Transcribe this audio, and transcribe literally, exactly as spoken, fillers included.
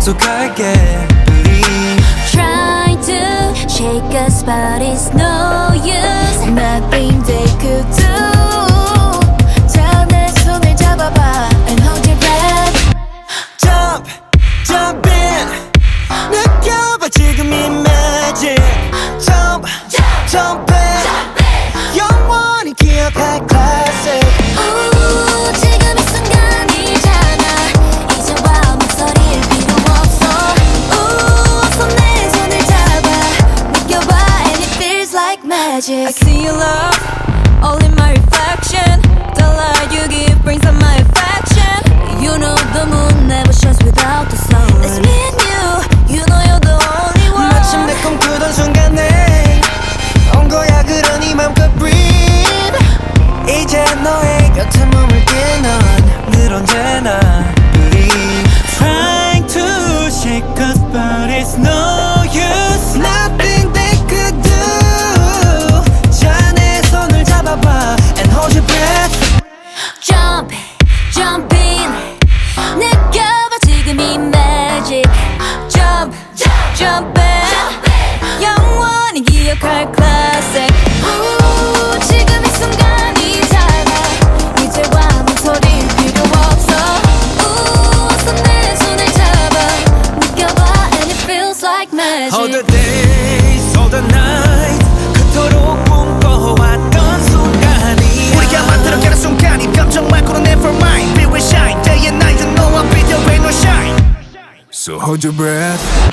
약속할게 Believe Trying to shake us but it's no use. Nothing they could do. 자, 내 손을 잡아봐 and hold your breath. Jump, jump in 느껴봐 지금 이 magic. Jump, jump in 영원히 기억할 classic. 우, 지금 이 순간이잖아. 이제와 목소리일 필요 없어. 우, 어서 내 손을 잡아 느껴봐 and it feels like magic. I see your love all in my reflection. The light you give brings out my affection. You know the moon never shines without the sun. It's me and you, you know you're the only one. 마침 내 꿈꾸던 순간에 온 거야 그러니 맘껏 breathe. 이제 너의 곁에 머물게 넌 늘 언제나 believe. Trying to shake us but it's no use. Nothing they could do. 자, 내 손을 잡아봐 and hold your breath. Jump, jump in 느껴봐 지금 이 magic. Jump, jump in 영원히 기억할 classic. 우, 지금 이 순간이잖아. 이제와 목소리일 필요 없어. 우, 어서 내 손을 잡아 느껴봐 and it feels like magic. All the days, all the nights 그토록 꿈꿔왔던 순간이 우리가 만들어가는 순간이 감정 말고는 never mind. We will shine day and night. You know I'll be the rain or shine. So hold your breath.